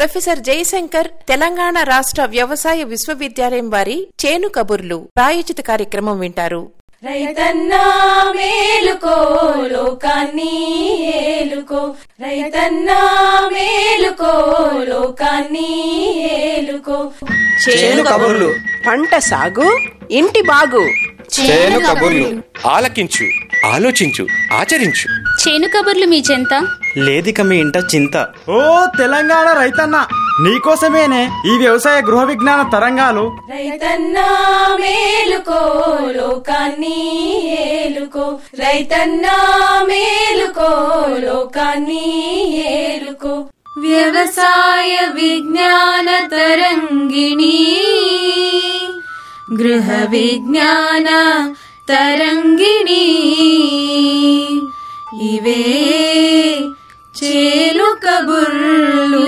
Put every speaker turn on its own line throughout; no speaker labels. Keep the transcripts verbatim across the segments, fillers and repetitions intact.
Professor Jayashankar Telangana రాష్ట్ర వ్యవసాయ విశ్వవిద్యాలయం వారి చేను కబుర్లు ప్రాయోజిత కార్యక్రమం వింటారు.
రైతన్నా మేలుకో లోకాన్ని ఏలుకో, రైతన్నా మేలుకో లోకాన్ని ఏలుకో.
చేను కబుర్లు, పంట సాగు ఇంటి బాగు.
చేను కబుర్లు ఆలకించు, ఆలోచించు, ఆచరించు.
చేను కబుర్లు మీ చెంత
లేదిక మీ ఇంట చింత.
ఓ తెలంగాణ రైతన్న, నీకోసమేనే ఈ వ్యవసాయ గృహ విజ్ఞాన తరంగాలు.
రైతన్నా మేలుకో లోకాన్ని ఏలుకో, రైతన్నా మేలుకో లోకాన్ని ఏలుకో. వ్యవసాయ విజ్ఞాన తరంగిణి, గృహ విజ్ఞాన తరంగిణి, ఇవే చేను కబుర్లు.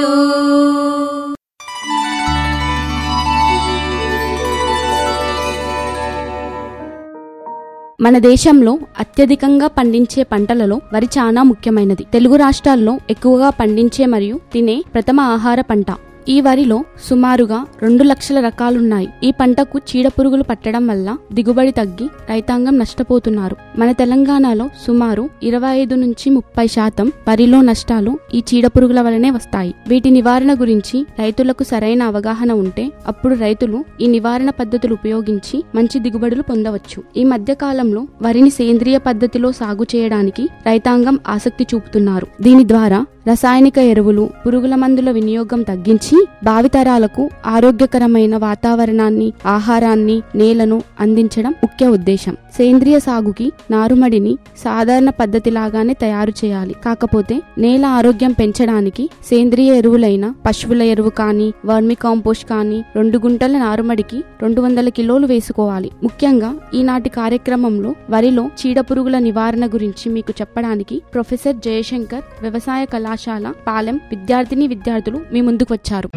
మన దేశంలో అత్యధికంగా పండించే పంటలలో వరి చాలా ముఖ్యమైనది. తెలుగు రాష్ట్రాల్లో ఎక్కువగా పండించే మరియు తినే ప్రథమ ఆహార పంట. ఈ వరిలో సుమారుగా రెండు లక్షల రకాలున్నాయి. ఈ పంటకు చీడపురుగులు పట్టడం వల్ల దిగుబడి తగ్గి రైతాంగం నష్టపోతున్నారు. మన తెలంగాణలో సుమారు ఇరవై ఐదు నుంచి ముప్పై శాతం వరిలో నష్టాలు ఈ చీడపురుగుల వలనే వస్తాయి. వీటి నివారణ గురించి రైతులకు సరైన అవగాహన ఉంటే అప్పుడు రైతులు ఈ నివారణ పద్ధతులు ఉపయోగించి మంచి దిగుబడులు పొందవచ్చు. ఈ మధ్య కాలంలో వరిని సేంద్రియ పద్ధతిలో సాగు చేయడానికి రైతాంగం ఆసక్తి చూపుతున్నారు. దీని ద్వారా రసాయనిక ఎరువులు, పురుగుల మందుల వినియోగం తగ్గించి భావితరాలకు ఆరోగ్యకరమైన వాతావరణాన్ని, ఆహారాన్ని, నేలను అందించడం ముఖ్య ఉద్దేశం. సేంద్రియ సాగుకి నారుమడిని సాధారణ పద్ధతిలాగానే తయారు చేయాలి. కాకపోతే నేల ఆరోగ్యం పెంచడానికి సేంద్రియ ఎరువులైన పశువుల ఎరువు కానీ, వర్మి కాంపోస్ట్ కానీ రెండు గుంటల నారుమడికి రెండు వందల కిలోలు వేసుకోవాలి. ముఖ్యంగా ఈనాటి కార్యక్రమంలో వరిలో చీడపురుగుల నివారణ గురించి మీకు చెప్పడానికి ప్రొఫెసర్ జయశంకర్ వ్యవసాయ కళాశాల పాలెం విద్యార్థిని విద్యార్థులు మీ ముందుకు వచ్చారు.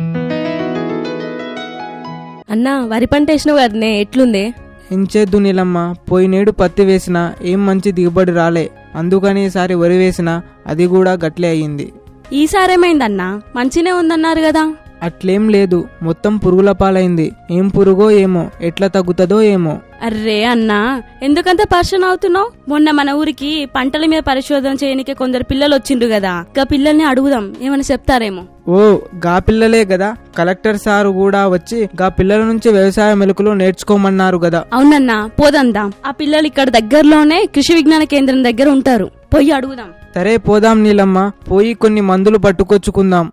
అన్నా, వరి పంట వేసినావు కదనే, ఎట్లుందే?
ఏం చేద్దు నీలమ్మ, పోయినేడు పత్తి వేసినా ఏం మంచి దిగుబడి రాలే. అందుకని ఈసారి వరి వేసినా అది కూడా గట్లే అయ్యింది.
ఈసారేమైందన్నా? మంచినే ఉందన్నారు కదా.
అట్లేం లేదు, మొత్తం పురుగుల పాలైంది. ఏం పురుగో ఏమో, ఎట్లా తగ్గుతుందో ఏమో.
అర్రే అన్నా, ఎందుకంత పరిశోధన అవుతున్నావు? మొన్న మన ఊరికి పంటల మీద పరిశోధన చేయడానికి కొందరు పిల్లలు వచ్చిండ్రు కదా, గా పిల్లల్ని అడుగుదాం, ఏమని చెప్తారేమో.
ఓ, గా పిల్లలే కదా, కలెక్టర్ సారు కూడా వచ్చి గా పిల్లల నుంచి వ్యవసాయ మెలకులు నేర్చుకోమన్నారు కదా.
అవునన్నా, పోదందాం. ఆ పిల్లలు ఇక్కడ దగ్గరలోనే కృషి విజ్ఞాన కేంద్రం దగ్గర ఉంటారు, పోయి అడుగుదాం.
సరే పోదాం నీలమ్మ, పోయి కొన్ని మందులు పట్టుకొచ్చుకుందాం.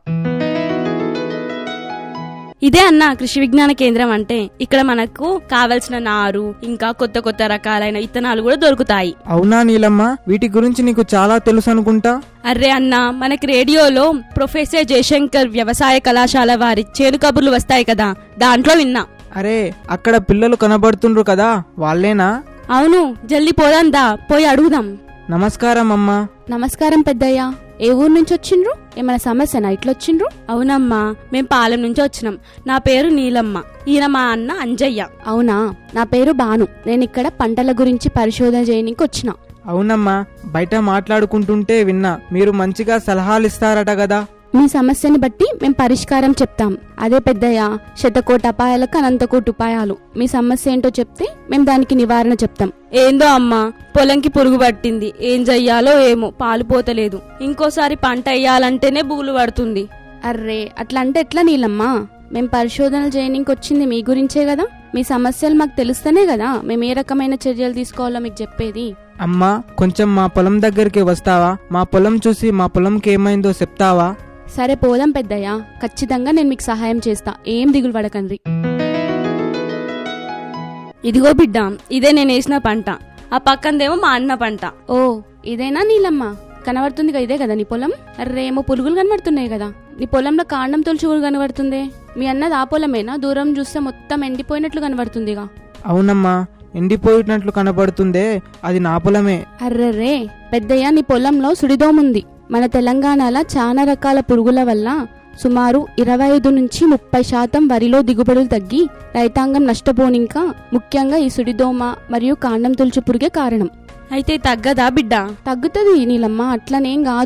ఇదే అన్న కృషి విజ్ఞాన కేంద్రం అంటే. ఇక్కడ మనకు కావలసిన నారు, ఇంకా కొత్త కొత్త రకాలైన విత్తనాలు కూడా దొరుకుతాయి.
అవునా నీలమ్మ, వీటి గురించి నీకు చాలా తెలుసు అనుకుంటా.
అర్రే అన్న, మనకి రేడియోలో ప్రొఫెసర్ జయశంకర్ వ్యవసాయ కళాశాల వారి చేను కబుర్లు వస్తాయి కదా, దాంట్లో విన్నా.
అరే, అక్కడ పిల్లలు కనబడుతుండ్రు కదా, వాళ్ళేనా?
అవును, జల్దీ పోదాందా, పోయి అడుగుదాం.
నమస్కారం అమ్మా.
నమస్కారం పెద్దయ్యా. ఏ ఊరు నుంచి వచ్చిండ్రు? ఏమైనా సమస్యనా ఇట్లా వచ్చిండ్రు?
అవునమ్మా, మేం పాలెం నుంచి వచ్చినాం. నా పేరు నీలమ్మ, ఈయన మా అన్న అంజయ్య.
అవునా, నా పేరు బాను. నేను ఇక్కడ పంటల గురించి పరిశోధన చేయడానికి వచ్చిన.
అవునమ్మా, బయట మాట్లాడుకుంటుంటే విన్నా, మీరు మంచిగా సలహాలు ఇస్తారట కదా.
మీ సమస్యని బట్టి మేం పరిష్కారం చెప్తాం. అదే పెద్దయ్య, శతకోటి అపాయాలకు అనంతకోటి ఉపాయాలు. మీ సమస్య ఏంటో చెప్తే మేం దానికి నివారణ చెప్తాం.
ఏందో అమ్మా, పొలంకి పురుగు పట్టింది, ఏం చెయ్యాలో ఏమో, పాలు పోతలేదు. ఇంకోసారి పంట వేయాలంటేనే బూలు పడుతుంది.
అర్రే, అట్లా అంటే ఎట్లా నీలమ్మా? మేం పరిశోధనలు చేయడానికి వచ్చింది మీ గురించే కదా. మీ సమస్యలు మాకు తెలుస్తేనే కదా మేము ఏ రకమైన చర్యలు తీసుకోవాలో మీకు చెప్పేది.
అమ్మా, కొంచెం మా పొలం దగ్గరికి వస్తావా? మా పొలం చూసి మా పొలంకి ఏమైందో చెప్తావా?
సరే పోదాం పెద్దయ్య, ఖచ్చితంగా నేను మీకు సహాయం చేస్తా, ఏం దిగులు పడకండి.
ఇదిగో బిడ్డ, ఇదే నేను వేసిన పంట, ఆ పక్కందేమో మా అన్న పంట.
ఓ, ఇదేనా నీలమ్మ? కనబడుతుంది ఇదే కదా నీ పొలం? అర్రే, ఏమో పురుగులు కనబడుతున్నాయి కదా. నీ పొలంలో కాండం తొలిచి కూడా కనబడుతుంది. మీ అన్నది ఆ పొలమేనా? దూరం చూస్తే మొత్తం ఎండిపోయినట్లు కనబడుతుందిగా.
అవునమ్మా, ఎండిపోయినట్లు కనబడుతుందే, అది నా పొలమే.
అర్రరే పెద్దయ్య, నీ పొలంలో సుడిదోముంది. మన తెలంగాణలో చాలా రకాల పురుగుల వల్ల సుమారు ఇరవై ఐదు నుంచి ముప్పై శాతం వరిలో దిగుబడులు తగ్గి రైతాంగం నష్టపోనింకా ముఖ్యంగా ఈ సుడిదోమ మరియు కాండం తొలుచు పురుగే కారణం.
అయితే తగ్గదా బిడ్డ?
తగ్గుతుంది నీలమ్మ, అట్లనేం కాదు.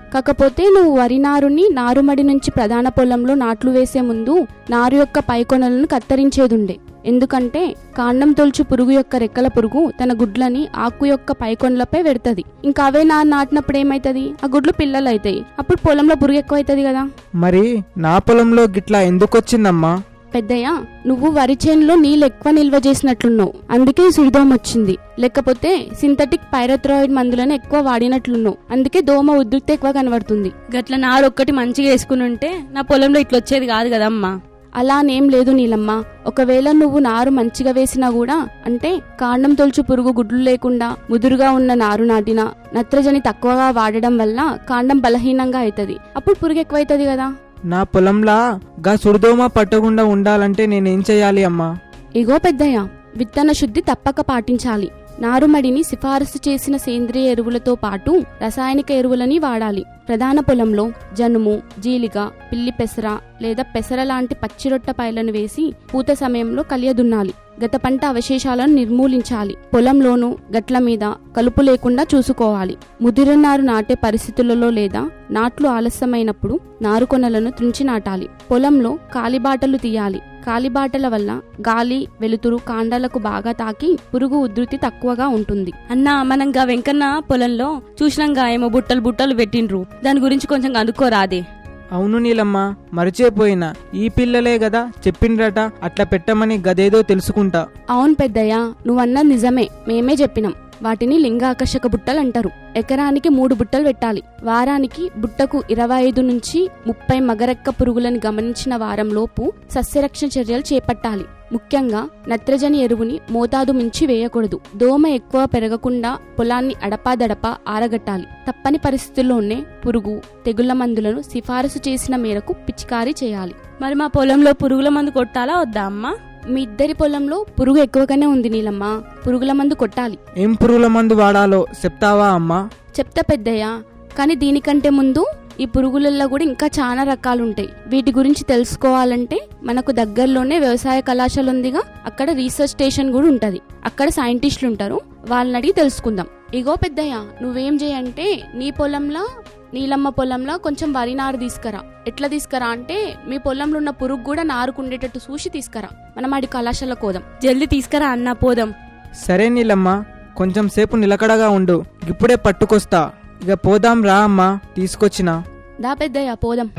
కాకపోతే నువ్వు వరి నారుని నారుమడి నుంచి ప్రధాన పొలంలో నాట్లు వేసే ముందు నారు యొక్క పైకొనలను కత్తిరించేదుండే. ఎందుకంటే కాండం తొలుచు పురుగు యొక్క రెక్కల పురుగు తన గుడ్లని ఆకు యొక్క పైకొనలపై పెడుతుంది. ఇంకా అవే నారు నాటినప్పుడు ఏమైతుంది, ఆ గుడ్లు పిల్లలు అవుతాయి. అప్పుడు పొలంలో పురుగు ఎక్కువ అవుతుంది కదా.
మరి నా పొలంలో గిట్లా ఎందుకొచ్చిందమ్మా?
పెద్దయ్య, నువ్వు వరి చేనులో నీళ్ళు ఎక్కువ నిల్వ చేసినట్లున్నావు, అందుకే సుడిదోమ వచ్చింది. లేకపోతే సింథటిక్ పైరథ్రాయిడ్ మందులను ఎక్కువ వాడినట్లున్నావు, అందుకే దోమ ఉద్రిక్తి ఎక్కువ కనబడుతుంది.
గట్ల నారు ఒక్కటి మంచిగా వేసుకుని ఉంటే నా పొలంలో ఇట్లా వచ్చేది కాదు కదమ్మా.
అలానేం లేదు నీలమ్మ. ఒకవేళ నువ్వు నారు మంచిగా వేసినా కూడా, అంటే కాండం తొలుచు పురుగు గుడ్లు లేకుండా ముదురుగా ఉన్న నారు నాటినా నత్రజని తక్కువగా వాడడం వల్ల కాండం బలహీనంగా అవుతుంది. అప్పుడు పురుగు ఎక్కువ అవుతుంది కదా.
నా పొలంలా గా సుడిదోమ పట్టకుండా ఉండాలంటే నేనేం చెయ్యాలి అమ్మా?
ఇగో పెద్దయ్య, విత్తన శుద్ధి తప్పక పాటించాలి. నారుమడిని సిఫారసు చేసిన సేంద్రియ ఎరువులతో పాటు రసాయనిక ఎరువులని వాడాలి. ప్రధాన పొలంలో జనుము, జీలిక, పిల్లి పెసర లేదా పెసర లాంటి పచ్చిరొట్ట పైలను వేసి పూత సమయంలో కలియదున్నాలి. గత పంట అవశేషాలను నిర్మూలించాలి. పొలంలోనూ గట్ల మీద కలుపు లేకుండా చూసుకోవాలి. ముదిరిన నారు నాటే పరిస్థితులలో లేదా నాట్లు ఆలస్యమైనప్పుడు నారుకొనలను త్రుంచి నాటాలి. పొలంలో కాలిబాటలు తీయాలి. కాలిబాటల వల్ల గాలి, వెలుతురు కాండాలకు బాగా తాకి పురుగు ఉధృతి తక్కువగా ఉంటుంది.
అన్నా, మనం గా వెంకన్న పొలంలో చూసినాంగా ఏమో బుట్టలు బుట్టలు పెట్టిండ్రు, దాని గురించి కొంచెం కనుక్కోరాదే?
అవును నీలమ్మ, మరిచేపోయినా. ఈ పిల్లలే గదా చెప్పిండ్రట అట్లా పెట్టమని, గదేదో తెలుసుకుంటా.
అవును పెద్దయ్య, నువ్వన్నది నిజమే, మేమే చెప్పినాం. వాటిని లింగాకర్షక బుట్టలు అంటారు. ఎకరానికి మూడు బుట్టలు పెట్టాలి. వారానికి బుట్టకు ఇరవై ఐదు నుంచి ముప్పై మగరెక్క పురుగులను గమనించిన వారంలోపు సస్యరక్షణ చర్యలు చేపట్టాలి. ముఖ్యంగా నత్రజని ఎరువుని మోతాదు మించి వేయకూడదు. దోమ ఎక్కువ పెరగకుండా పొలాన్ని అడపాదడపా ఆరగట్టాలి. తప్పని పరిస్థితుల్లోనే పురుగు, తెగుళ్ల మందులను సిఫారసు చేసిన మేరకు పిచికారీ చేయాలి.
మరి మా పొలంలో పురుగుల మందు కొట్టాలా వద్దా అమ్మా?
మీ ఇద్దరి పొలంలో పురుగు ఎక్కువగానే ఉంది నీలమ్మ, పురుగుల మందు కొట్టాలి.
ఏం పురుగుల మందు వాడాలో చెప్తావా అమ్మా?
చెప్తా పెద్దయ్య, కానీ దీనికంటే ముందు ఈ పురుగులలో కూడా ఇంకా చాలా రకాలుంటాయి. వీటి గురించి తెలుసుకోవాలంటే మనకు దగ్గరలోనే వ్యవసాయ కళాశాల ఉందిగా, అక్కడ రీసెర్చ్ స్టేషన్ కూడా ఉంటది. అక్కడ సైంటిస్టులు ఉంటారు, వాళ్ళని అడిగి తెలుసుకుందాం. ఇగో పెద్దయ్య, నువ్వేం చేయంటే నీ పొలంలో నీలమ్మ పొలంలో కొంచెం వరి నారు తీసుకురా. ఎట్లా తీసుకురా అంటే మీ పొలంలో ఉన్న పురుగు కూడా నారుకుండేటట్టు చూసి తీసుకురా. మనం ఆడి కళాశాల కోదాం.
జల్దీ తీసుకురా అన్నా, పోదాం.
సరే నీలమ్మ, కొంచెం సేపు నిలకడగా ఉండు, ఇప్పుడే పట్టుకొస్తా. ఇక పోదాం రా అమ్మా, తీసుకొచ్చినా.
దా పెద్దయ్య, పోదాం.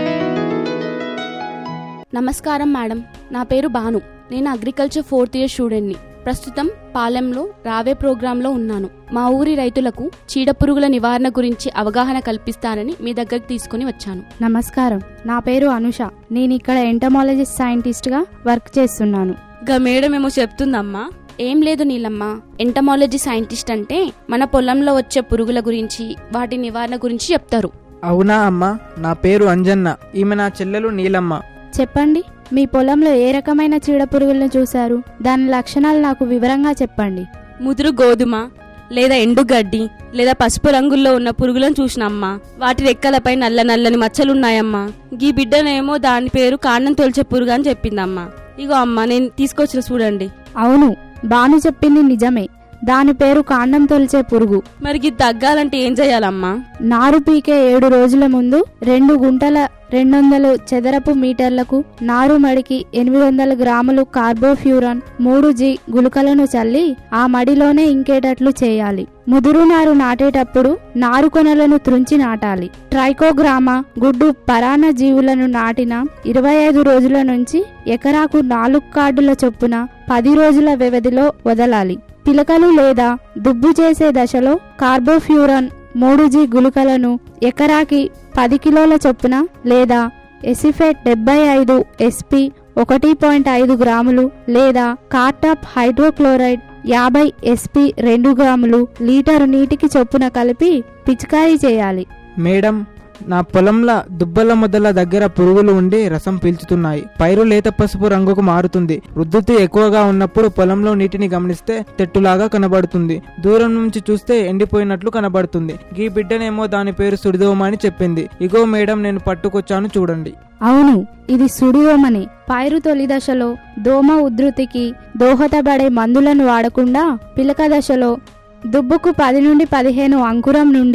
నమస్కారం మేడం, నా పేరు భాను. నేను అగ్రికల్చర్ ఫోర్త్ ఇయర్ స్టూడెంట్ని. ప్రస్తుతం పాలెంలో రావే ప్రోగ్రాంలో ఉన్నాను. మా ఊరి రైతులకు చీడపురుగుల నివారణ గురించి అవగాహన కల్పిస్తానని మీ దగ్గరికి తీసుకుని వచ్చాను.
నమస్కారం, నా పేరు అనుష. నేను ఇక్కడ ఎంటమాలజిస్ట్ సైంటిస్ట్ గా వర్క్ చేస్తున్నాను.
గా మేడం ఏమో చెప్తుందమ్మా.
ఏం లేదు నీలమ్మ, ఎంటమాలజీ సైంటిస్ట్ అంటే మన పొలంలో వచ్చే పురుగుల గురించి, వాటి నివారణ గురించి చెప్తారు.
అవునా అమ్మా, నా పేరు అంజన్న, ఈమె నా చెల్లెలు నీలమ్మ.
చెప్పండి, మీ పొలంలో ఏ రకమైన చీడపురుగులను చూశారు? దాని లక్షణాలు నాకు వివరంగా చెప్పండి.
ముదురు గోధుమ లేదా ఎండుగడ్డి లేదా పసుపు రంగుల్లో ఉన్న పురుగులను చూసినమ్మా. వాటి రెక్కలపై నల్ల నల్లని మచ్చలున్నాయమ్మా. గీ బిడ్డనేమో దాని పేరు కాండం తొలిచే పురుగు అని చెప్పిందమ్మా. ఇగో అమ్మా, నేను తీసుకొచ్చిన చూడండి.
అవును, బాను చెప్పింది నిజమే. దాని పేరు కాండం తొలిచే పురుగు.
మరి ఇది తగ్గాలంటే ఏం చేయాలమ్మా?
నారు పీకే ఏడు రోజుల ముందు రెండు గుంటల రెండు వందలు చదరపు మీటర్లకు నారు మడికి ఎనిమిది వందల గ్రాములు కార్బోఫ్యూరాన్ మూడు జీ గుళికలను చల్లి ఆ మడిలోనే ఇంకేటట్లు చేయాలి. ముదురు నారు నాటేటప్పుడు నారు కొనలను త్రుంచి నాటాలి. ట్రైకోగ్రామా గుడ్డు పరాన్న జీవులను నాటిన ఇరవై ఐదు రోజుల నుంచి ఎకరాకు నాలుగు కార్డుల చొప్పున పది రోజుల వ్యవధిలో వదలాలి. పిలకలు లేదా దుబ్బు చేసే దశలో కార్బోఫ్యూరాన్ మూడు జీ గుళికలను ఎకరాకి పది కిలోల చొప్పున లేదా ఎసిఫేట్ డెబ్బై ఐదు ఎస్పీ ఒకటి పాయింట్ ఐదు గ్రాములు లేదా కార్టాప్ హైడ్రోక్లోరైడ్ యాభై ఎస్పీ రెండు గ్రాములు లీటరు నీటికి చొప్పున కలిపి పిచికారీ చేయాలి.
మేడం, నా పొలంలో దుబ్బల మొదల దగ్గర పురుగులు ఉండి రసం పీల్చుతున్నాయి. పైరు లేత పసుపు రంగుకు మారుతుంది. ఉధృతి ఎక్కువగా ఉన్నప్పుడు పొలంలో నీటిని గమనిస్తే తెట్టులాగా కనబడుతుంది. దూరం నుంచి చూస్తే ఎండిపోయినట్లు కనబడుతుంది. ఈ బిడ్డనేమో దాని పేరు సుడిదోమ అని చెప్పింది. ఇగో మేడం, నేను పట్టుకొచ్చాను చూడండి.
అవును, ఇది సుడిదోమని. పైరు తొలి దశలో దోమ ఉధృతికి దోహదపడే మందులను వాడకుండా పిలక దశలో దుబ్బుకు పది నుండి పదిహేను అంకురం నుండి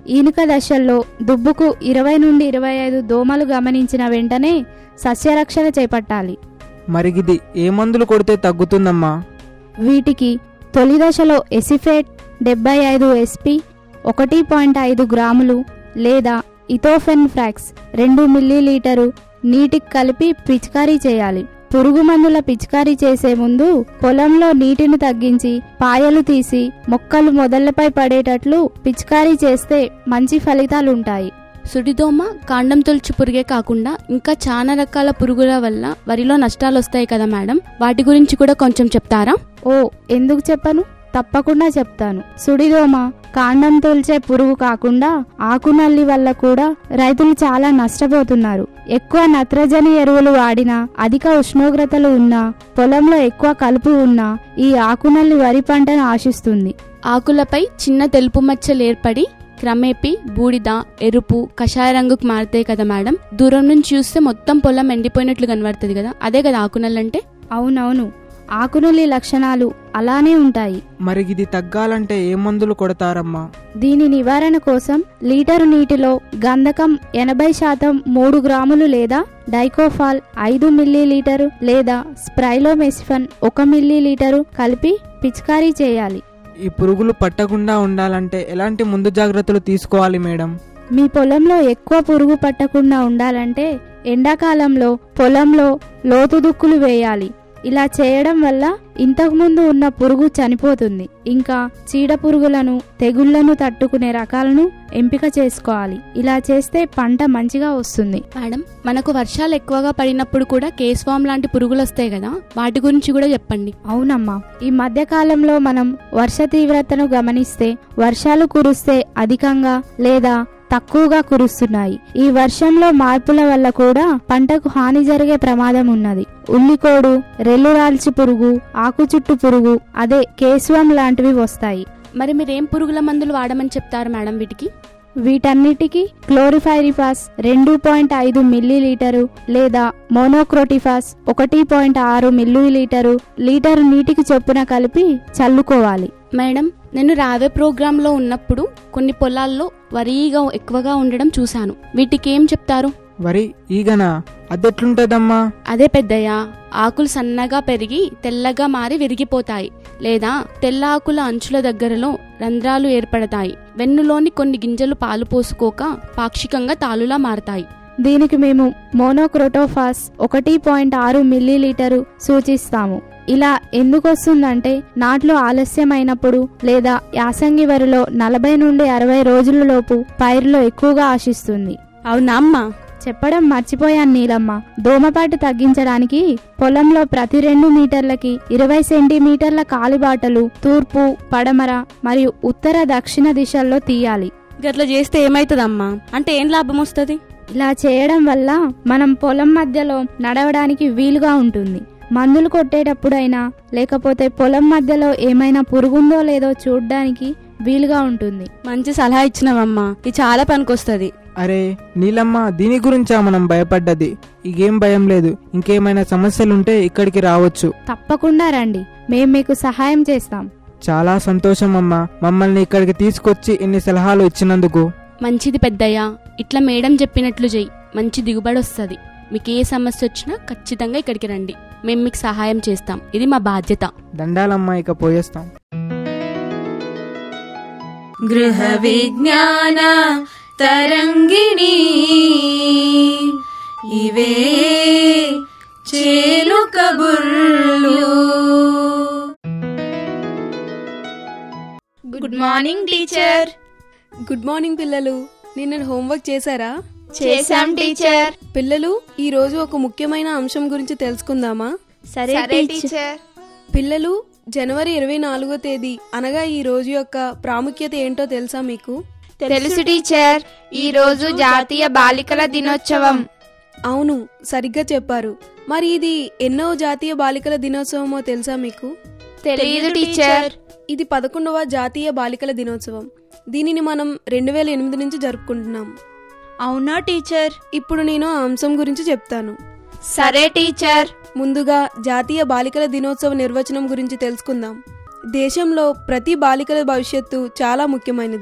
ఈనుక దశల్లో దుబ్బుకు ఇరవై నుండి ఇరవై ఐదు దోమలు గమనించిన వెంటనే సస్యరక్షణ చేపట్టాలి.
మరిగిది ఏ మందులు కొడితే తగ్గుతుందమ్మా?
వీటికి తొలి దశలో ఎసిఫేట్ డెబ్బై ఐదు ఎస్పి ఒకటి పాయింట్ ఐదు గ్రాములు లేదా ఇథోఫెన్ ఫ్రాక్స్ రెండు మిల్లీలీటరు నీటికి కలిపి పిచికారీ చేయాలి. పురుగు మందుల పిచికారీ చేసే ముందు పొలంలో నీటిని తగ్గించి పాయలు తీసి మొక్కలు మొదళ్లపై పడేటట్లు పిచికారీ చేస్తే మంచి ఫలితాలుంటాయి.
సుడిదోమ, కాండం తొలుచు పురుగే కాకుండా ఇంకా చాలా రకాల పురుగుల వల్ల వరిలో నష్టాలు వస్తాయి కదా మేడం, వాటి గురించి కూడా కొంచెం చెప్తారా?
ఓ ఎందుకు చెప్పను, తప్పకుండా చెప్తాను. సుడిదోమ కాండం తొలిచే పురుగు కాకుండా ఆకునల్లి వల్ల కూడా రైతులు చాలా నష్టపోతున్నారు. ఎక్కువ నత్రజని ఎరువులు వాడినా, అధిక ఉష్ణోగ్రతలు ఉన్నా, పొలంలో ఎక్కువ కలుపు ఉన్నా ఈ ఆకునల్లి వరి పంటను ఆశిస్తుంది.
ఆకులపై చిన్న తెలుపు మచ్చలు ఏర్పడి క్రమేపీ బూడిద, ఎరుపు, కషాయ రంగుకు మారుతాయి కదా మేడం. దూరం నుంచి చూస్తే మొత్తం పొలం ఎండిపోయినట్లు కనబడుతుంది కదా, అదే కదా ఆకునల్లంటే?
అవునవును, ఆకునల్లి లక్షణాలు అలానే ఉంటాయి.
మరి ఇది తగ్గాలంటే ఏ మందులు కొడతారమ్మా?
దీని నివారణ కోసం లీటరు నీటిలో గంధకం ఎనభై శాతం మూడు గ్రాములు లేదా డైకోఫాల్ ఐదు మిల్లీలీటరు లేదా స్ప్రైలోమెసిఫన్ ఒక మిల్లీలీటరు కలిపి పిచికారీ చేయాలి.
ఈ పురుగులు పట్టకుండా ఉండాలంటే ఎలాంటి ముందు జాగ్రత్తలు తీసుకోవాలి మేడం?
మీ పొలంలో ఎక్కువ పురుగు పట్టకుండా ఉండాలంటే ఎండాకాలంలో పొలంలో లోతు దుక్కులు వేయాలి. ఇలా చేయడం వల్ల ఇంతకుముందు ఉన్న పురుగు చనిపోతుంది. ఇంకా చీడ పురుగులను, తెగుళ్లను తట్టుకునే రకాలను ఎంపిక చేసుకోవాలి. ఇలా చేస్తే పంట మంచిగా వస్తుంది.
మేడం, మనకు వర్షాలు ఎక్కువగా పడినప్పుడు కూడా కేస్వామ్ లాంటి పురుగులు వస్తాయి కదా, వాటి గురించి కూడా చెప్పండి.
అవునమ్మా, ఈ మధ్య కాలంలో మనం వర్ష తీవ్రతను గమనిస్తే వర్షాలు కురిస్తే అధికంగా లేదా తక్కువగా కురుస్తున్నాయి. ఈ వర్షంలో మార్పుల వల్ల కూడా పంటకు హాని జరిగే ప్రమాదం ఉన్నది. ఉల్లికోడు, రెల్లురాల్చి పురుగు, ఆకు చుట్టు పురుగు, అదే కేశవం లాంటివి వస్తాయి.
మరి మీరేం పురుగుల మందులు వాడమని చెప్తారు మేడం వీటికి?
వీటన్నిటికీ క్లోరిఫైరిఫాస్ రెండు పాయింట్ ఐదు మిల్లీలీటరు లేదా మోనోక్రోటిఫాస్ ఒకటి పాయింట్ ఆరు మిల్లీలీటరు లీటరు నీటికి చొప్పున కలిపి చల్లుకోవాలి.
మేడం, నేను రావే ప్రోగ్రామ్ లో ఉన్నప్పుడు కొన్ని పొలాల్లో వరి ఈగ ఎక్కువగా ఉండడం చూశాను. వీటికి ఏం చెప్తారు?
వరి ఈగనా? అదెట్లుంటదమ్మా?
అదే పెద్దయ్య, ఆకులు సన్నగా పెరిగి తెల్లగా మారి విరిగిపోతాయి, లేదా తెల్ల ఆకుల అంచుల దగ్గరలో రంధ్రాలు ఏర్పడతాయి. వెన్నులోని కొన్ని గింజలు పాలు పోసుకోక పాక్షికంగా తాలులా మారతాయి.
దీనికి మేము మోనోక్రోటోఫాస్ ఒకటి పాయింట్ ఆరు మిల్లీలీటరు సూచిస్తాము. ఇలా ఎందుకు వస్తుందంటే నాట్లు ఆలస్యమైనప్పుడు లేదా యాసంగి వరిలో నలభై నుండి అరవై రోజుల లోపు పైరులో ఎక్కువగా ఆశిస్తుంది.
అవునా అమ్మా?
చెప్పడం మర్చిపోయాను నీలమ్మ. దోమపాటు తగ్గించడానికి పొలంలో ప్రతి రెండు మీటర్లకి ఇరవై సెంటీమీటర్ల కాలిబాటలు తూర్పు, పడమర మరియు ఉత్తర, దక్షిణ దిశల్లో తీయాలి.
గట్లా చేస్తే ఏమైతుందమ్మా? అంటే ఏం లాభం వస్తుంది?
ఇలా చేయడం వల్ల మనం పొలం మధ్యలో నడవడానికి వీలుగా ఉంటుంది. మందులు కొట్టేటప్పుడైనా లేకపోతే పొలం మధ్యలో ఏమైనా పురుగుందో లేదో చూడ్డానికి వీలుగా ఉంటుంది.
మంచి సలహా ఇచ్చినావమ్మా, ఇది చాలా పనికొస్తుంది.
అరే నీలమ్మ, దీని గురించా మనం భయపడ్డది? ఇకేం భయం లేదు. ఇంకేమైనా సమస్యలుంటే ఇక్కడికి రావచ్చు.
తప్పకుండా రండి, మేం మీకు సహాయం చేస్తాం.
చాలా సంతోషం అమ్మా, మమ్మల్ని ఇక్కడికి తీసుకొచ్చి ఇన్ని సలహాలు ఇచ్చినందుకు.
మంచిది పెద్దయ్య, ఇట్లా మేడం చెప్పినట్లు చెయ్యి, మంచి దిగుబడి వస్తుంది. మీకు ఏ సమస్య వచ్చినా ఖచ్చితంగా ఇక్కడికి రండి, మేము మీకు సహాయం చేస్తాం. ఇది మా బాధ్యత.
దండాలమ్మా, ఇక పోయేస్తాం.
గృహ విజ్ఞాన తరంగిణి ఇవే చేలు కబుర్లు.
Good morning teacher.
Good morning పిల్లలు. నిన్న హోంవర్క్ చేశారా?
చేశాం టీచర్.
పిల్లలు, ఈ రోజు ఒక ముఖ్యమైన అంశం గురించి తెలుసుకుందామా?
సరే టీచర్.
పిల్లలు, జనవరి ఇరవై నాలుగో తేదీ అనగా ఈ రోజు యొక్క ప్రాముఖ్యత ఏంటో తెలుసా మీకు?
తెలుసు టీచర్, ఈ రోజు జాతీయ బాలికల దినోత్సవం.
అవును, సరిగ్గా చెప్పారు. మరి ఇది ఎన్నో జాతీయ బాలికల దినోత్సవమో తెలుసా మీకు?
తెలియదు టీచర్.
ఇది పదకొండవ జాతీయ బాలికల దినోత్సవం. దీనిని మనం రెండు వేల ఎనిమిది నుంచి జరుపుకుంటున్నాం.
అవునా టీచర్?
ఇప్పుడు నేను ఆ అంశం గురించి చెప్తాను.
సరే టీచర్.
ముందుగా జాతీయ బాలికల దినోత్సవ నిర్వచనం గురించి తెలుసుకుందాం. దేశంలో ప్రతి బాలికల భవిష్యత్తు చాలా ముఖ్యమైనది.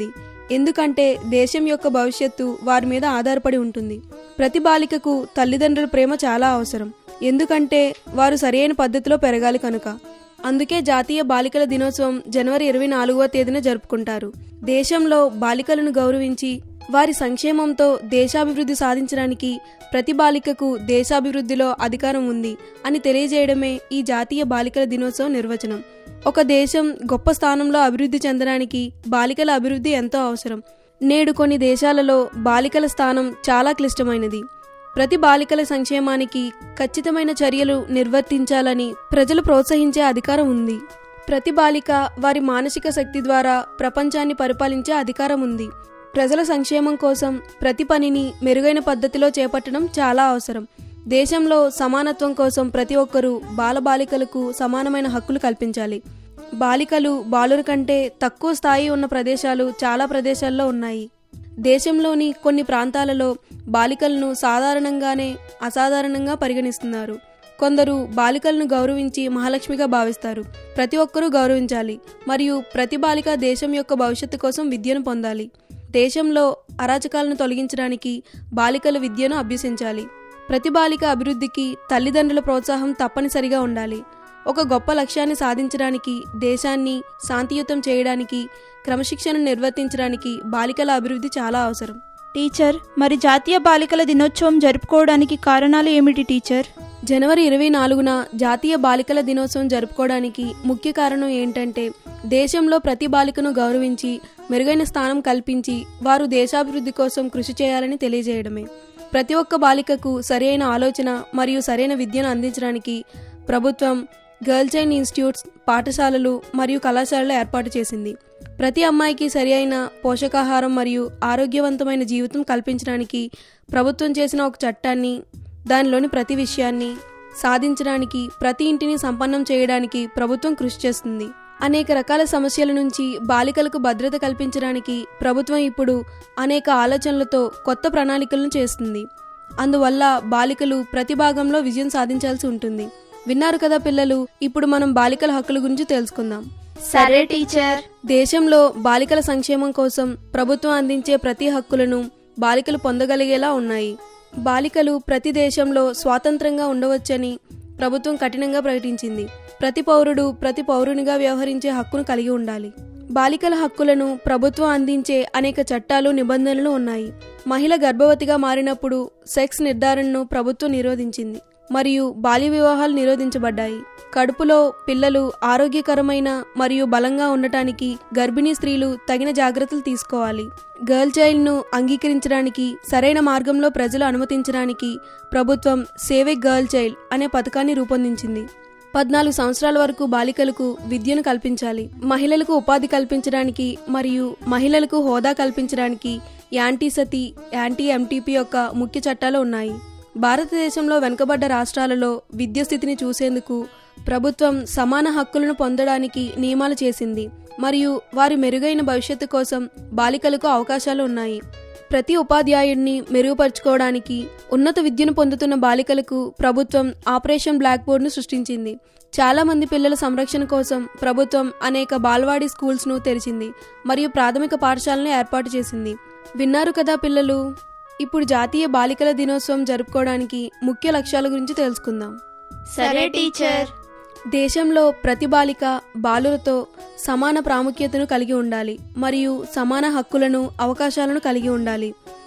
ఎందుకంటే దేశం యొక్క భవిష్యత్తు వారి మీద ఆధారపడి ఉంటుంది. ప్రతి బాలికకు తల్లిదండ్రుల ప్రేమ చాలా అవసరం, ఎందుకంటే వారు సరైన పద్ధతిలో పెరగాలి కనుక. అందుకే జాతీయ బాలికల దినోత్సవం జనవరి ఇరవై నాలుగవ తేదీన జరుపుకుంటారు. దేశంలో బాలికలను గౌరవించి వారి సంక్షేమంతో దేశాభివృద్ధి సాధించడానికి ప్రతి బాలికకు దేశాభివృద్ధిలో అధికారం ఉంది అని తెలియజేయడమే ఈ జాతీయ బాలికల దినోత్సవం నిర్వచనం. ఒక దేశం గొప్ప స్థానంలో అభివృద్ధి చెందడానికి బాలికల అభివృద్ధి ఎంతో అవసరం. నేడు కొన్ని దేశాలలో బాలికల స్థానం చాలా క్లిష్టమైనది. ప్రతి బాలికల సంక్షేమానికి ఖచ్చితమైన చర్యలు నిర్వర్తించాలని ప్రజలు ప్రోత్సహించే అధికారం ఉంది. ప్రతి బాలిక వారి మానసిక శక్తి ద్వారా ప్రపంచాన్ని పరిపాలించే అధికారం ఉంది. ప్రజల సంక్షేమం కోసం ప్రతి పనిని మెరుగైన పద్ధతిలో చేపట్టడం చాలా అవసరం. దేశంలో సమానత్వం కోసం ప్రతి ఒక్కరూ బాలబాలికలకు సమానమైన హక్కులు కల్పించాలి. బాలికలు బాలుర కంటే తక్కువ స్థాయి ఉన్న ప్రదేశాలు చాలా ప్రదేశాల్లో ఉన్నాయి. దేశంలోని కొన్ని ప్రాంతాలలో బాలికలను సాధారణంగానే అసాధారణంగా పరిగణిస్తున్నారు. కొందరు బాలికలను గౌరవించి మహాలక్ష్మిగా భావిస్తారు. ప్రతి ఒక్కరూ గౌరవించాలి మరియు ప్రతి బాలిక దేశం యొక్క భవిష్యత్తు కోసం విద్యను పొందాలి. దేశంలో అరాచకాలను తొలగించడానికి బాలికల విద్యను అభ్యసించాలి. ప్రతి బాలిక అభివృద్ధికి తల్లిదండ్రుల ప్రోత్సాహం తప్పనిసరిగా ఉండాలి. ఒక గొప్ప లక్ష్యాన్ని సాధించడానికి, దేశాన్ని శాంతియుతం చేయడానికి, క్రమశిక్షణ నిర్వర్తించడానికి బాలికల అభివృద్ధి చాలా అవసరం.
టీచర్, మరి జాతీయ బాలికల దినోత్సవం జరుపుకోవడానికి కారణాలు ఏమిటి టీచర్?
జనవరి ఇరవై నాలుగున జాతీయ బాలికల దినోత్సవం జరుపుకోవడానికి ముఖ్య కారణం ఏంటంటే దేశంలో ప్రతి బాలికను గౌరవించి మెరుగైన స్థానం కల్పించి వారు దేశాభివృద్ధి కోసం కృషి చేయాలని తెలియజేయడమే. ప్రతి ఒక్క బాలికకు సరైన ఆలోచన మరియు సరైన విద్యను అందించడానికి ప్రభుత్వం గర్ల్ చైల్డ్ ఇన్స్టిట్యూట్స్, పాఠశాలలు మరియు కళాశాలలు ఏర్పాటు చేసింది. ప్రతి అమ్మాయికి సరి అయిన పోషకాహారం మరియు ఆరోగ్యవంతమైన జీవితం కల్పించడానికి ప్రభుత్వం చేసిన ఒక చట్టాన్ని, దానిలోని ప్రతి విషయాన్ని సాధించడానికి, ప్రతి ఇంటిని సంపన్నం చేయడానికి ప్రభుత్వం కృషి చేస్తుంది. అనేక రకాల సమస్యల నుంచి బాలికలకు భద్రత కల్పించడానికి ప్రభుత్వం ఇప్పుడు అనేక ఆలోచనలతో కొత్త ప్రణాళికలను చేస్తుంది. అందువల్ల బాలికలు ప్రతి భాగంలో విజయం సాధించాల్సి ఉంటుంది. విన్నారు కదా పిల్లలు, ఇప్పుడు మనం బాలికల హక్కుల గురించి తెలుసుకుందాం.
సరే టీచర్.
దేశంలో బాలికల సంక్షేమం కోసం ప్రభుత్వం అందించే ప్రతి హక్కులను బాలికలు పొందగలిగేలా ఉన్నాయి. బాలికలు ప్రతి దేశంలో స్వాతంత్రంగా ఉండవచ్చని ప్రభుత్వం కఠినంగా ప్రకటించింది. ప్రతి పౌరుడు ప్రతి పౌరునిగా వ్యవహరించే హక్కును కలిగి ఉండాలి. బాలికల హక్కులను ప్రభుత్వం అందించే అనేక చట్టాలు, నిబంధనలు ఉన్నాయి. మహిళ గర్భవతిగా మారినప్పుడు సెక్స్ నిర్ధారణను ప్రభుత్వం నిరోధించింది మరియు బాల్య వివాహాలు నిరోధించబడ్డాయి. కడుపులో పిల్లలు ఆరోగ్యకరమైన మరియు బలంగా ఉండటానికి గర్భిణీ స్త్రీలు తగిన జాగ్రత్తలు తీసుకోవాలి. గర్ల్ చైల్డ్ ను అంగీకరించడానికి, సరైన మార్గంలో ప్రజలు అనుమతించడానికి ప్రభుత్వం సేవ్ ఏ గర్ల్ చైల్డ్ అనే పథకాన్ని రూపొందించింది. పద్నాలుగు సంవత్సరాల వరకు బాలికలకు విద్యను కల్పించాలి. మహిళలకు ఉపాధి కల్పించడానికి మరియు మహిళలకు హోదా కల్పించడానికి యాంటీ సతీ, యాంటీ ఎంటీపీ యొక్క ముఖ్య చట్టాలు ఉన్నాయి. భారతదేశంలో వెనుకబడ్డ రాష్ట్రాలలో విద్య స్థితిని చూసేందుకు ప్రభుత్వం సమాన హక్కులను పొందడానికి నియమాలు చేసింది మరియు వారి మెరుగైన భవిష్యత్తు కోసం బాలికలకు అవకాశాలు ఉన్నాయి. ప్రతి ఉపాధ్యాయుడిని మెరుగుపరుచుకోవడానికి, ఉన్నత విద్యను పొందుతున్న బాలికలకు ప్రభుత్వం ఆపరేషన్ బ్లాక్ బోర్డ్ను సృష్టించింది. చాలా మంది పిల్లల సంరక్షణ కోసం ప్రభుత్వం అనేక బాలవాడి స్కూల్స్ ను తెరిచింది మరియు ప్రాథమిక పాఠశాలను ఏర్పాటు చేసింది. విన్నారు కదా పిల్లలు, ఇప్పుడు జాతీయ బాలికల దినోత్సవం జరుపుకోవడానికి ముఖ్య లక్ష్యాల గురించి తెలుసుకుందాం.
సరే టీచర్.
దేశంలో ప్రతి బాలిక బాలులతో సమాన ప్రాముఖ్యతను కలిగి ఉండాలి మరియు సమాన హక్కులను, అవకాశాలను కలిగి ఉండాలి.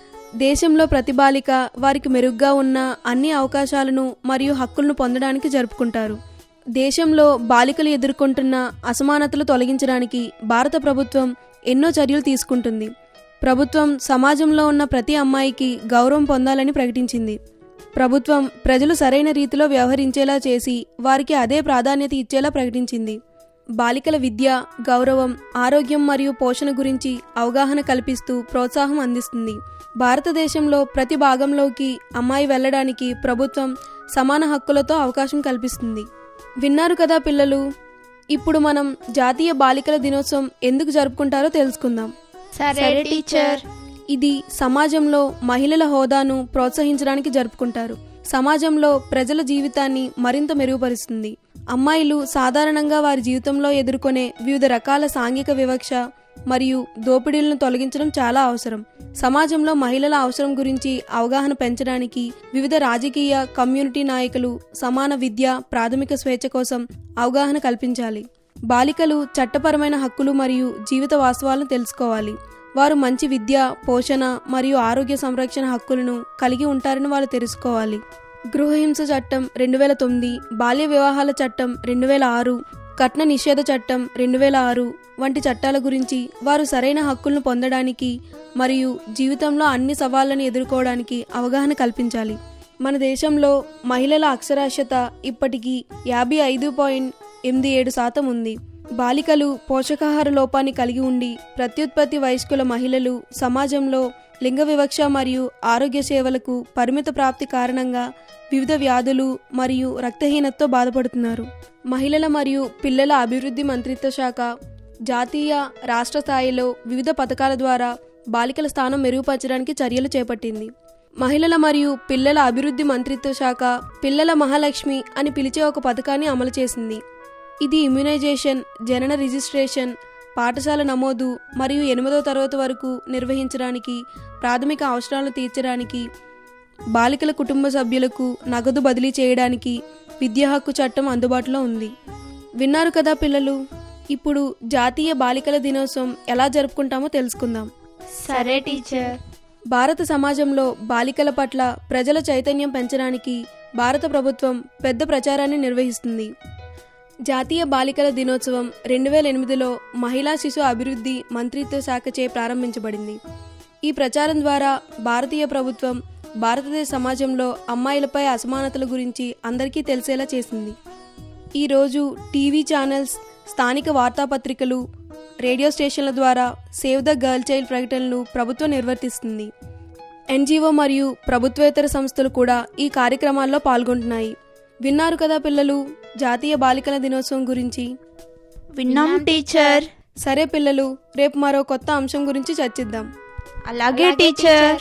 దేశంలో ప్రతి బాలిక వారికి మెరుగ్గా ఉన్న అన్ని అవకాశాలను మరియు హక్కులను పొందడానికి జరుపుకుంటారు. దేశంలో బాలికలు ఎదుర్కొంటున్న అసమానతలు తొలగించడానికి భారత ప్రభుత్వం ఎన్నో చర్యలు తీసుకుంటుంది. ప్రభుత్వం సమాజంలో ఉన్న ప్రతి అమ్మాయికి గౌరవం పొందాలని ప్రకటించింది. ప్రభుత్వం ప్రజలు సరైన రీతిలో వ్యవహరించేలా చేసి వారికి అదే ప్రాధాన్యత ఇచ్చేలా ప్రకటించింది. బాలికల విద్య, గౌరవం, ఆరోగ్యం మరియు పోషణ గురించి అవగాహన కల్పిస్తూ ప్రోత్సాహం అందిస్తుంది. భారతదేశంలో ప్రతి భాగంలోకి అమ్మాయి వెళ్లడానికి ప్రభుత్వం సమాన హక్కులతో అవకాశం కల్పిస్తుంది. విన్నారు కదా పిల్లలు, ఇప్పుడు మనం జాతీయ బాలికల దినోత్సవం ఎందుకు జరుపుకుంటారో తెలుసుకుందాం.
సరే టీచర్.
ఇది సమాజంలో మహిళల హోదాను ప్రోత్సహించడానికి జరుపుకుంటారు. సమాజంలో ప్రజల జీవితాన్ని మరింత మెరుగుపరుస్తుంది. అమ్మాయిలు సాధారణంగా వారి జీవితంలో ఎదుర్కొనే వివిధ రకాల సాంఘిక వివక్ష మరియు దోపిడీలను తొలగించడం చాలా అవసరం. సమాజంలో మహిళల అవసరం గురించి అవగాహన పెంచడానికి వివిధ రాజకీయ కమ్యూనిటీ నాయకులు సమాన విద్య, ప్రాథమిక స్వేచ్ఛ కోసం అవగాహన కల్పించాలి. బాలికలు చట్టపరమైన హక్కులు మరియు జీవిత వాస్తవాలను తెలుసుకోవాలి. వారు మంచి విద్య, పోషణ మరియు ఆరోగ్య సంరక్షణ హక్కులను కలిగి ఉంటారని వాళ్ళు తెలుసుకోవాలి. గృహహింస చట్టం రెండు వేల తొమ్మిది, బాల్య వివాహాల చట్టం రెండు వేల ఆరు, కట్న నిషేధ చట్టం రెండు వేల ఆరు వంటి చట్టాల గురించి వారు సరైన హక్కులను పొందడానికి మరియు జీవితంలో అన్ని సవాళ్లను ఎదుర్కోవడానికి అవగాహన కల్పించాలి. మన దేశంలో మహిళల అక్షరాస్యత ఇప్పటికీ యాభై ఐదు పాయింట్ ఎనిమిది ఏడు శాతం ఉంది. బాలికలు పోషకాహార లోపాన్ని కలిగి ఉండి ప్రత్యుత్పత్తి వయస్కుల మహిళలు సమాజంలో లింగ వివక్ష మరియు ఆరోగ్య సేవలకు పరిమిత ప్రాప్తి కారణంగా వివిధ వ్యాధులు మరియు రక్తహీనతతో బాధపడుతున్నారు. మహిళల మరియు పిల్లల అభివృద్ధి మంత్రిత్వ శాఖ జాతీయ, రాష్ట్ర స్థాయిలో వివిధ పథకాల ద్వారా బాలికల స్థానం మెరుగుపరచడానికి చర్యలు చేపట్టింది. మహిళల మరియు పిల్లల అభివృద్ధి మంత్రిత్వ శాఖ పిల్లల మహాలక్ష్మి అని పిలిచే ఒక పథకాన్ని అమలు చేసింది. ఇది ఇమ్యునైజేషన్, జనన రిజిస్ట్రేషన్, పాఠశాల నమోదు మరియు ఎనిమిదో తరగతి వరకు నిర్వహించడానికి, ప్రాథమిక అవసరాలను తీర్చడానికి, బాలికల కుటుంబ సభ్యులకు నగదు బదిలీ చేయడానికి విద్యా హక్కు చట్టం అందుబాటులో ఉంది. విన్నారు కదా పిల్లలు. ఇప్పుడు జాతీయ బాలికల దినోత్సవం ఎలా జరుపుకుంటామో తెలుసుకుందాం.
సరే టీచర్.
భారత సమాజంలో బాలికల పట్ల ప్రజల చైతన్యం పెంచడానికి భారత ప్రభుత్వం పెద్ద ప్రచారాన్ని నిర్వహిస్తుంది. జాతీయ బాలికల దినోత్సవం రెండు వేల ఎనిమిదిలో మహిళా శిశు అభివృద్ధి మంత్రిత్వ శాఖచే ప్రారంభించబడింది. ఈ ప్రచారం ద్వారా భారతీయ ప్రభుత్వం భారతదేశ సమాజంలో అమ్మాయిలపై అసమానతల గురించి అందరికీ తెలిసేలా చేసింది. ఈరోజు టీవీ ఛానల్స్, స్థానిక వార్తాపత్రికలు, రేడియో స్టేషన్ల ద్వారా సేవ్ ద గర్ల్ చైల్డ్ ప్రకటనలు ప్రభుత్వం నిర్వర్తిస్తుంది. ఎన్జిఓ మరియు ప్రభుత్వేతర సంస్థలు కూడా ఈ కార్యక్రమాల్లో పాల్గొంటున్నాయి. విన్నారు కదా పిల్లలు జాతీయ బాలికల దినోత్సవం గురించి.
విన్నాం టీచర్.
సరే పిల్లలు, రేపు మరో కొత్త అంశం గురించి చర్చిద్దాం.
అలాగే టీచర్.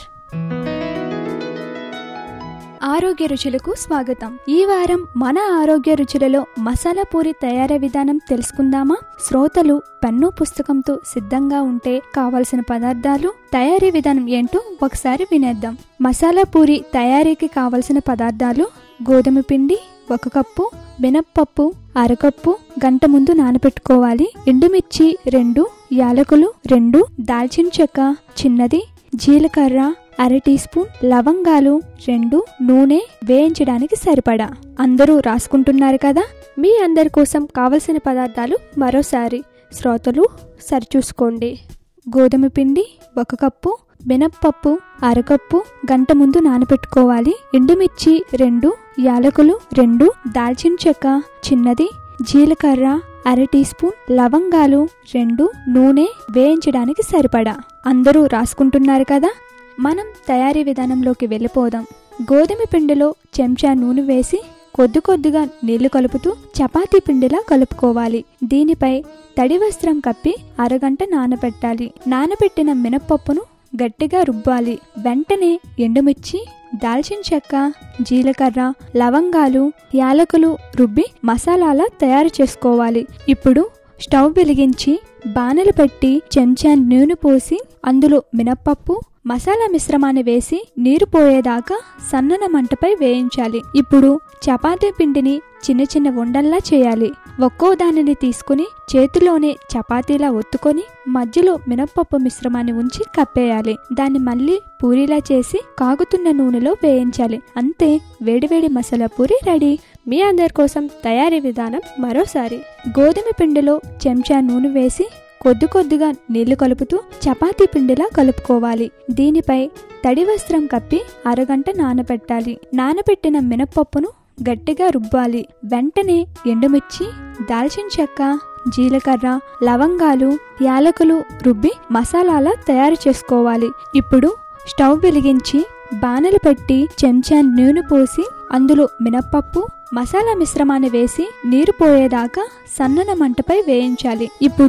ఆరోగ్య రుచులకు స్వాగతం. ఈ వారం మన ఆరోగ్య రుచులలో మసాలా పూరి తయారీ విధానం తెలుసుకుందామా? శ్రోతలు పెన్ను, పుస్తకంతో సిద్ధంగా ఉంటే కావలసిన పదార్థాలు, తయారీ విధానం ఏంటో ఒకసారి వినేద్దాం. మసాలా పూరి తయారీకి కావలసిన పదార్థాలు: గోధుమ పిండి ఒక కప్పు, మినప్పప్పు అరకప్పు గంట ముందు నానబెట్టుకోవాలి, ఎండుమిర్చి రెండు, యాలకులు రెండు, దాల్చిన చెక్క చిన్నది, జీలకర్ర అర టీ స్పూన్, లవంగాలు రెండు, నూనె వేయించడానికి సరిపడా. అందరూ రాసుకుంటున్నారు కదా? మీ అందరి కోసం కావలసిన పదార్థాలు మరోసారి శ్రోతలు సరిచూసుకోండి. గోధుమ పిండి ఒక కప్పు, మినప్పప్పు అరకప్పు గంట ముందు నానబెట్టుకోవాలి, ఎండుమిర్చి రెండు, యాలకులు రెండు, దాల్చిన చెక్క చిన్నది, జీలకర్ర అర టీ స్పూన్, లవంగాలు రెండు, నూనె వేయించడానికి సరిపడా. అందరూ రాసుకుంటున్నారు కదా? మనం తయారీ విధానంలోకి వెళ్ళిపోదాం. గోధుమ పిండిలో చెంచా నూనె వేసి కొద్ది కొద్దిగా నీళ్లు కలుపుతూ చపాతీ పిండిలా కలుపుకోవాలి. దీనిపై తడి వస్త్రం కప్పి అరగంట నానబెట్టాలి. నానబెట్టిన మినప్పప్పును గట్టిగా రుబ్బాలి. వెంటనే ఎండుమిర్చి, దాల్చిన చెక్క, జీలకర్ర, లవంగాలు, యాలకులు రుబ్బి మసాలాలా తయారు చేసుకోవాలి. ఇప్పుడు స్టవ్ వెలిగించి బాణలు పెట్టి చెంచా నూనె పోసి అందులో మినప్పప్పు, మసాలా మిశ్రమాన్ని వేసి నీరు పోయేదాకా సన్నన మంటపై వేయించాలి. ఇప్పుడు చపాతీ పిండిని చిన్న చిన్న ఉండల్లా చేయాలి. ఒక్కో దానిని తీసుకుని చేతిలోనే చపాతీలా ఒత్తుకొని మధ్యలో మినప్పప్పు మిశ్రమాన్ని ఉంచి కప్పేయాలి. దాన్ని మళ్ళీ పూరీలా చేసి కాగుతున్న నూనెలో వేయించాలి. అంతే, వేడివేడి మసాలా పూరి రెడీ. మీ అందరి కోసం తయారీ విధానం మరోసారి: గోధుమ పిండిలో చెంచా నూనె వేసి కొద్ది కొద్దిగా నీళ్లు కలుపుతూ చపాతీ పిండిలా కలుపుకోవాలి. దీనిపై తడి వస్త్రం కప్పి అరగంట నానబెట్టాలి. నానబెట్టిన మినప్పప్పును గట్టిగా రుబ్బాలి. వెంటనే ఎండుమిర్చి, దాల్చిన చెక్క, జీలకర్ర, లవంగాలు, యాలకులు రుబ్బి మసాలాలా తయారు చేసుకోవాలి. ఇప్పుడు స్టవ్ వెలిగించి బాణలు పెట్టి చెంచా నూనె పోసి అందులో మినప్పప్పు, మసాలా మిశ్రమాన్ని వేసి నీరు పోయేదాకా సన్నన మంటపై వేయించాలి. ఇప్పుడు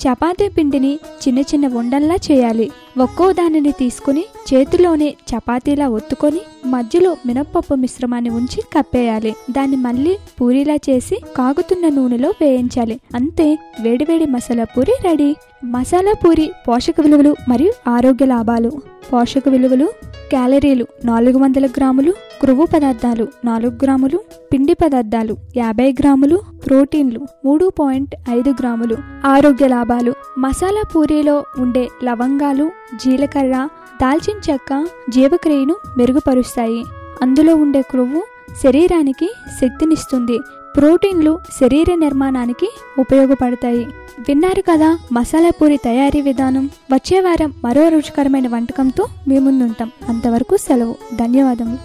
చపాతీ పిండిని చిన్న చిన్న ఉండల్లా చేయాలి. ఒక్కో దానిని తీసుకుని చేతిలోనే చపాతీలా ఒత్తుకొని మధ్యలో మినప్పప్పు మిశ్రమాన్ని ఉంచి కప్పేయాలి. దాన్ని మళ్ళీ పూరీలా చేసి కాగుతున్న నూనెలో వేయించాలి. అంతే, వేడివేడి మసాలా పూరి రెడీ. మసాలా పూరి పోషక విలువలు మరియు ఆరోగ్య లాభాలు. పోషక విలువలు: క్యాలరీలు నాలుగు వందల గ్రాములు, క్రొవ్వు పదార్థాలు నాలుగు గ్రాములు, పిండి పదార్థాలు యాభై గ్రాములు, ప్రోటీన్లు మూడు పాయింట్ ఐదు గ్రాములు. ఆరోగ్య లాభాలు: మసాలా పూరీలో ఉండే లవంగాలు, జీలకర్ర, దాల్చిన చెక్క జీవక్రియను మెరుగుపరుస్తాయి. అందులో ఉండే క్రొవ్వు శరీరానికి శక్తినిస్తుంది. ప్రోటీన్లు శరీర నిర్మాణానికి ఉపయోగపడతాయి. విన్నారు కదా మసాలా పూరి తయారీ విధానం. వచ్చే వారం మరో రుచికరమైన వంటకంతో మీ ముందుంటాం. అంతవరకు సెలవు. ధన్యవాదములు.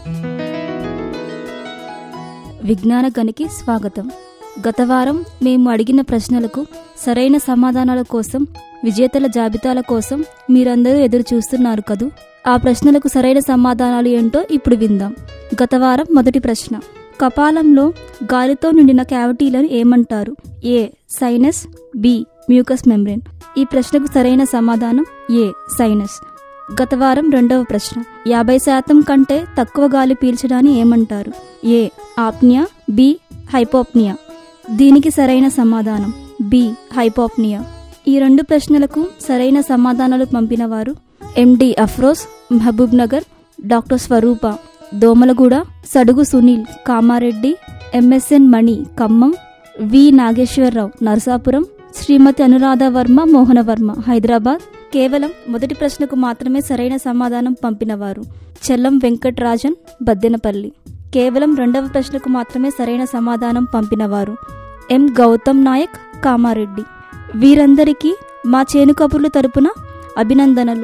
విజ్ఞాన గనికి స్వాగతం. గత వారం మేము అడిగిన ప్రశ్నలకు సరైన సమాధానాల కోసం, విజేతల జాబితాల కోసం మీరందరూ ఎదురు చూస్తున్నారు కదూ. ఆ ప్రశ్నలకు సరైన సమాధానాలు ఏంటో ఇప్పుడు విందాం. గత వారం మొదటి ప్రశ్న: కపాలంలో గాలితో నిండిన క్యావిటీలను ఏమంటారు? A sinus, B mucous membrane. ఈ ప్రశ్నకు సరైన సమాధానం ఏ సైనస్. గత వారం రెండవ ప్రశ్న: యాభై శాతం కంటే తక్కువ గాలి పీల్చడాన్ని ఏమంటారు? A apnoea, B hypopnoea. దీనికి సరైన సమాధానం బి హైపోప్నియా. ఈ రెండు ప్రశ్నలకు సరైన సమాధానాలు పంపిన వారు MD Afroz Mahbub Nagar, doctor Swarupa Domalguda, Sadugu Sunil Kamareddy, MSN Mani Khammam, V Nageswararao Narasapuram, Shrimati Anuradha Varma Mohanavarma Hyderabad. కేవలం మొదటి ప్రశ్నకు మాత్రమే సరైన సమాధానం పంపినవారు చెల్లం వెంకట్రాజన్ బద్దెనపల్లి. కేవలం రెండవ ప్రశ్నకు మాత్రమే సరైన సమాధానం పంపినవారు ఎం గౌతమ్ నాయక్ కామారెడ్డి. వీరందరికీ మా చేను కబుర్లు తరపున అభినందనలు.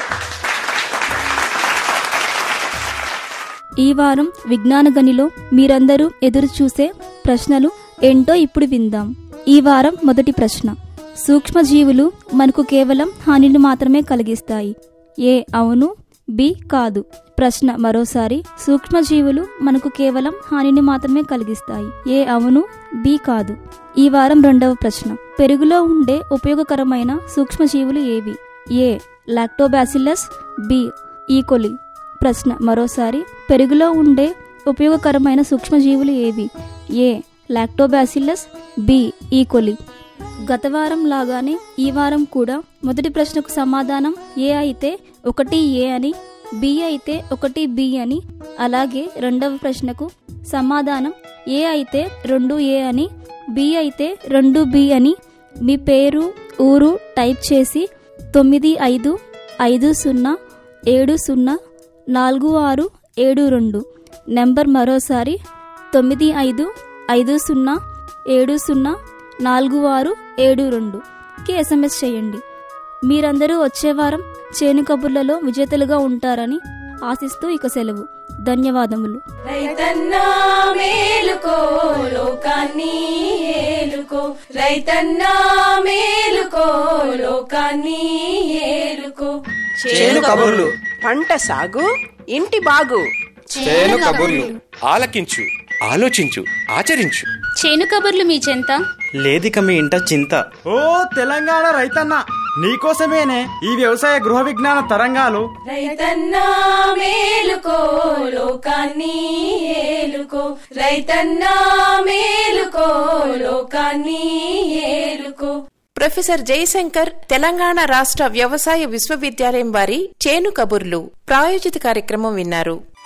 ఈ వారం విజ్ఞాన గనిలో మీరందరూ ఎదురు చూసే ప్రశ్నలు ఏంటో ఇప్పుడు విందాం. ఈ వారం మొదటి ప్రశ్న: సూక్ష్మజీవులు మనకు కేవలం హానిని మాత్రమే కలిగిస్తాయి. ఏ అవును, బి కాదు. ప్రశ్న మరోసారి: సూక్ష్మజీవులు మనకు కేవలం హానిని మాత్రమే కలిగిస్తాయి. ఏ అవును, బి కాదు. ఈ వారం రెండవ ప్రశ్న: పెరుగులో ఉండే ఉపయోగకరమైన సూక్ష్మజీవులు ఏవి? A lactobacillus, B E coli. ప్రశ్న మరోసారి: పెరుగులో ఉండే ఉపయోగకరమైన సూక్ష్మజీవులు ఏవి? A lactobacillus, B E coli. గత వారం లాగానే ఈ వారం కూడా మొదటి ప్రశ్నకు సమాధానం ఏ అయితే ఒకటి ఏ అని, బి అయితే ఒకటి బి అని, అలాగే రెండవ ప్రశ్నకు సమాధానం ఏ అయితే రెండు ఏ అని, బి అయితే రెండు బి అని మీ పేరు, ఊరు టైప్ చేసి తొమ్మిది ఐదు ఐదు సున్నా ఏడు సున్నా నాలుగు ఆరు ఏడు రెండు నెంబర్ మరోసారి తొమ్మిది ఐదు ఐదు సున్నా ఏడు సున్నా నాలుగు ఆరు ఏడు రెండుకి ఎస్ఎంఎస్ చేయండి. మీరందరూ వచ్చే వారం చేను కబుర్లలో విజేతలుగా ఉంటారని ఆశిస్తూ ఇక సెలవు. ధన్యవాదములు.
రైతన్నా మేలుకో లోకాన్ని ఏలుకో, రైతన్నా మేలుకో లోకాన్ని ఏలుకో.
చేను కబుర్లు, పంట సాగు, ఇంటి బాగు.
చేను కబుర్లు ఆలకించు, ఆలోచించు, ఆచరించు.
చేను కబుర్లు మీ చెంత
లేదిక మీ ఇంట చింత.
ఓ తెలంగాణ రైతన్న, నీకోసమేనే ఈ వ్యవసాయ గృహ విజ్ఞాన తరంగాలు.
రైతన్నా మేలుకో లోకాన్ని ఏలుకో, రైతన్నా మేలుకో లోకాన్ని ఏలుకో.
ప్రొఫెసర్ జయశంకర్ తెలంగాణ రాష్ట్ర వ్యవసాయ విశ్వవిద్యాలయం వారి చేను కబుర్లు ప్రాయోజిత కార్యక్రమం విన్నారు.